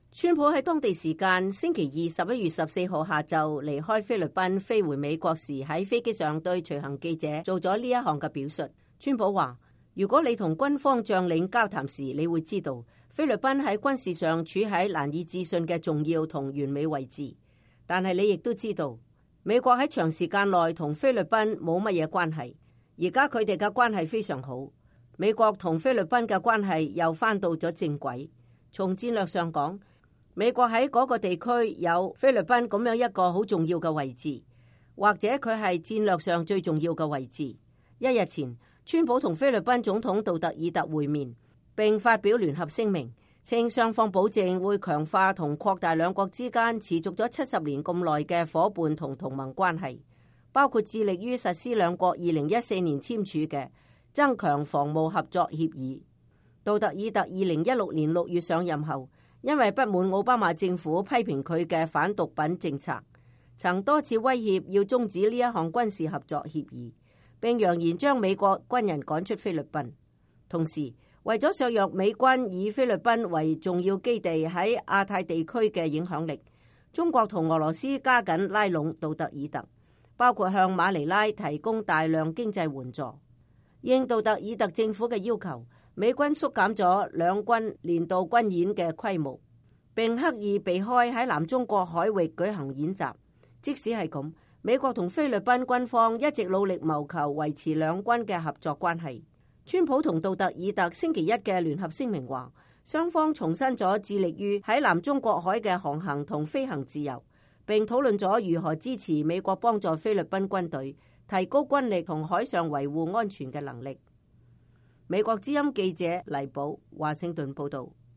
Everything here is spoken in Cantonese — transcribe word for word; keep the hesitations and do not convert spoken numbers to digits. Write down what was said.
川普喺當地時間星期二十一月十四號下晝離開菲律賓飛回美國時，喺飛機上對隨行記者做咗呢一項嘅表述。川普話：如果你同軍方將領交談時，你會知道菲律賓喺軍事上處喺難以置信嘅重要同完美位置。但係你亦都知道，美國喺長時間內同菲律賓冇乜嘢關係，而家佢哋嘅關係非常好。美國同菲律賓嘅關係又返到咗正軌。從戰略上講，美國喺嗰個地區有菲律賓咁樣一個好重要嘅位置，或者佢係戰略上最重要嘅位置。一日前，川普同菲律賓總統杜特爾特會面，並發表聯合聲明，稱雙方保證會強化同擴大兩國之間持續咗七十年咁耐嘅夥伴同同盟關係，包括致力於實施兩國二零一四年簽署嘅增強防務合作協議。杜特爾特二零一六年六月上任後，因為不滿奧巴馬政府批評佢嘅反毒品政策，曾多次威脅要終止呢一項軍事合作協議，並揚言將美國軍人趕出菲律賓。同時，為咗削弱美軍以菲律賓為重要基地喺亞太地區嘅影響力，中國同俄羅斯加緊拉攏杜特爾特，包括向馬尼拉提供大量經濟援助。應杜特爾特政府嘅要求，美軍縮減咗兩軍年度軍演嘅規模，並刻意避開喺南中國海域舉行演習。即使係咁，美國同菲律賓軍方一直努力謀求維持兩軍嘅合作關係。川普同杜特爾特星期一嘅聯合聲明話，雙方重申咗致力於喺南中國海嘅航行同飛行自由，並討論咗如何支持美國幫助菲律賓軍隊提高軍力同海上維護安全嘅能力。美國之音記者黎寶華盛頓報道。